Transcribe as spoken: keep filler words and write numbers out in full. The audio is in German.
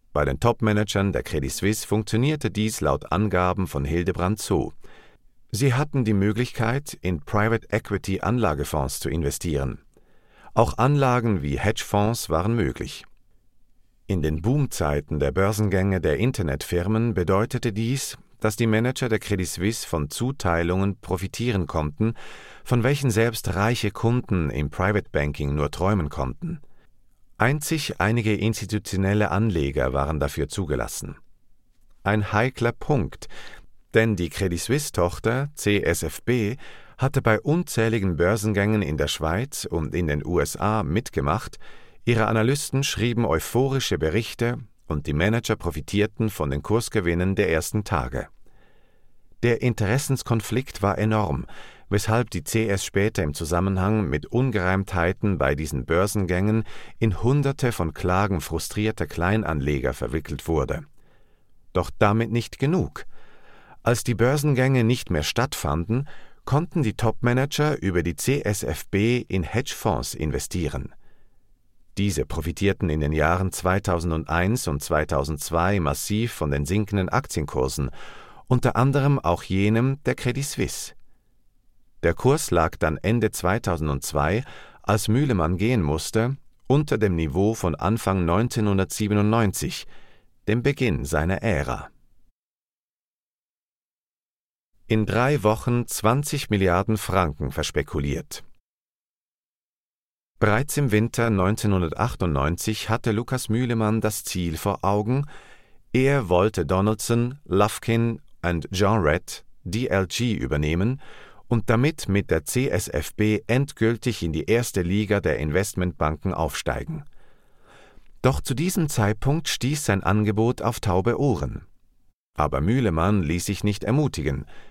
Bei den Top-Managern der Credit Suisse funktionierte dies laut Angaben von Hildebrand so: Sie hatten die Möglichkeit, in Private-Equity-Anlagefonds zu investieren. Auch Anlagen wie Hedgefonds waren möglich. In den Boomzeiten der Börsengänge der Internetfirmen bedeutete dies, dass die Manager der Credit Suisse von Zuteilungen profitieren konnten, von welchen selbst reiche Kunden im Private Banking nur träumen konnten. Einzig einige institutionelle Anleger waren dafür zugelassen. Ein heikler Punkt, denn die Credit Suisse-Tochter C S F B hatte bei unzähligen Börsengängen in der Schweiz und in den U S A mitgemacht, ihre Analysten schrieben euphorische Berichte und die Manager profitierten von den Kursgewinnen der ersten Tage. Der Interessenskonflikt war enorm, weshalb die C S später im Zusammenhang mit Ungereimtheiten bei diesen Börsengängen in Hunderte von Klagen frustrierter Kleinanleger verwickelt wurde. Doch damit nicht genug. Als die Börsengänge nicht mehr stattfanden, konnten die Topmanager über die C S F B in Hedgefonds investieren. Diese profitierten in den Jahren zweitausendeins und zweitausendzwei massiv von den sinkenden Aktienkursen, unter anderem auch jenem der Credit Suisse. Der Kurs lag dann Ende zweitausendzwei, als Mühlemann gehen musste, unter dem Niveau von Anfang neunzehnhundertsiebenundneunzig, dem Beginn seiner Ära. In drei Wochen zwanzig Milliarden Franken verspekuliert. Bereits im Winter neunzehnhundertachtundneunzig hatte Lukas Mühlemann das Ziel vor Augen: Er wollte Donaldson, Lufkin und Jean Rett, D L G, übernehmen und damit mit der C S F B endgültig in die erste Liga der Investmentbanken aufsteigen. Doch zu diesem Zeitpunkt stieß sein Angebot auf taube Ohren. Aber Mühlemann ließ sich nicht ermutigen.